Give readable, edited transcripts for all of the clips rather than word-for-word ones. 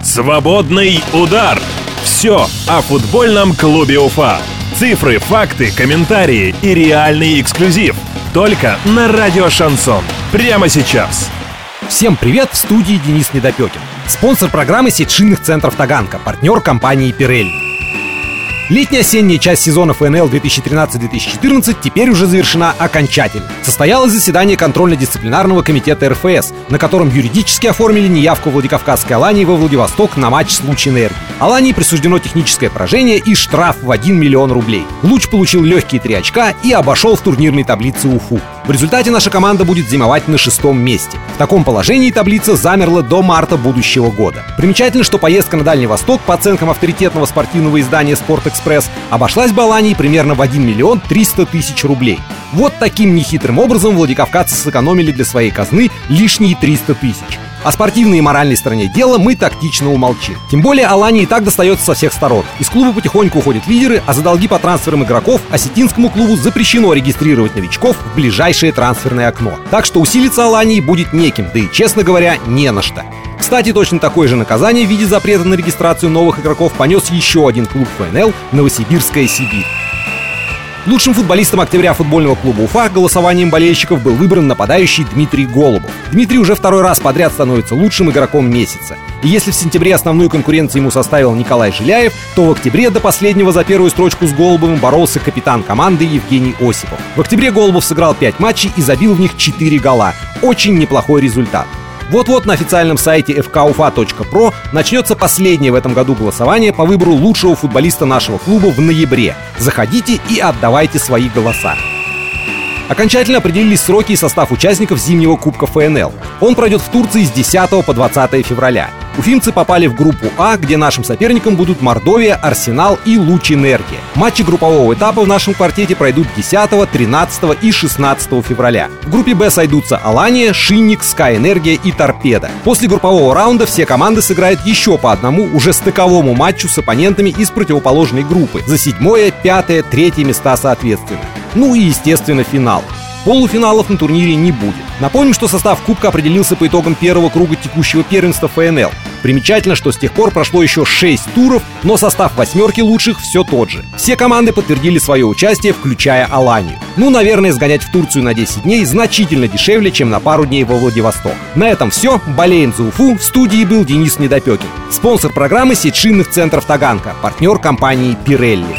Свободный удар. Все о футбольном клубе Уфа. Цифры, факты, комментарии и реальный эксклюзив. Только на радио Шансон. Прямо сейчас. Всем привет, в студии Денис Недопекин. Спонсор программы сеть шинных центров Таганка, партнер компании Pirelli. Летняя-осенняя часть сезона ФНЛ 2013-2014 теперь уже завершена окончательно. Состоялось заседание контрольно-дисциплинарного комитета РФС, на котором юридически оформили неявку Владикавказской Алании во Владивосток на матч с Луч-Энергией. Алании присуждено техническое поражение и штраф в 1 миллион рублей. Луч получил легкие 3 очка и обошел в турнирной таблице Уфу. В результате наша команда будет зимовать на 6-м месте. В таком положении таблица замерла до марта будущего года. Примечательно, что поездка на Дальний Восток, по оценкам авторитетного спортивного издания «Спортэкспресс», обошлась бы Алании примерно в 1 миллион 300 тысяч рублей. Вот таким нехитрым образом владикавказцы сэкономили для своей казны лишние 300 тысяч. О спортивной и моральной стороне дела мы тактично умолчим. Тем более Алании и так достается со всех сторон. Из клуба потихоньку уходят лидеры, а за долги по трансферам игроков осетинскому клубу запрещено регистрировать новичков в ближайшее трансферное окно. Так что усилиться Алании будет неким, да и, честно говоря, не на что. Кстати, точно такое же наказание в виде запрета на регистрацию новых игроков понес еще один клуб ФНЛ – Новосибирская Сибирь. Лучшим футболистом октября футбольного клуба Уфа голосованием болельщиков был выбран нападающий Дмитрий Голубов. Дмитрий уже второй раз подряд становится лучшим игроком месяца. И если в сентябре основную конкуренцию ему составил Николай Жиляев, то в октябре до последнего за первую строчку с Голубовым боролся капитан команды Евгений Осипов. В октябре Голубов сыграл 5 матчей и забил в них 4 гола. Очень неплохой результат. Вот-вот на официальном сайте fkufa.pro начнется последнее в этом году голосование по выбору лучшего футболиста нашего клуба в ноябре. Заходите и отдавайте свои голоса. Окончательно определились сроки и состав участников зимнего Кубка ФНЛ. Он пройдет в Турции с 10 по 20 февраля. Уфимцы попали в группу А, где нашим соперником будут Мордовия, Арсенал и Луч-Энергия. Матчи группового этапа в нашем квартете пройдут 10, 13 и 16 февраля. В группе Б сойдутся Алания, Шинник, Скай-Энергия и Торпедо. После группового раунда все команды сыграют еще по одному уже стыковому матчу с оппонентами из противоположной группы за 7, 5, 3 места соответственно. Ну и, естественно, финал. Полуфиналов на турнире не будет. Напомним, что состав Кубка определился по итогам первого круга текущего первенства ФНЛ. Примечательно, что с тех пор прошло еще 6 туров, но состав 8 лучших все тот же. Все команды подтвердили свое участие, включая Аланию. Ну, наверное, сгонять в Турцию на 10 дней значительно дешевле, чем на пару дней во Владивосток. На этом все. Болеем за Уфу. В студии был Денис Недопекин. Спонсор программы сеть шинных центров Таганка, партнер компании Pirelli.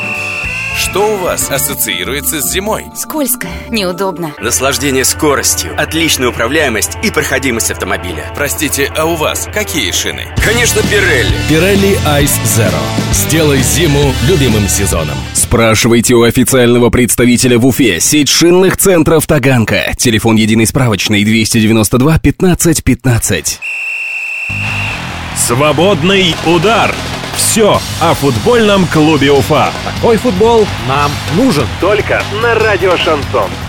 Что у вас ассоциируется с зимой? Скользко, неудобно. Наслаждение скоростью, отличная управляемость и проходимость автомобиля. Простите, а у вас какие шины? Конечно, Pirelli. Pirelli Ice Zero. Сделай зиму любимым сезоном. Спрашивайте у официального представителя в Уфе сеть шинных центров Таганка. Телефон единой справочной 292 15 15. Свободный удар. Все о футбольном клубе Уфа. Такой футбол нам нужен. Только на радио Шансон.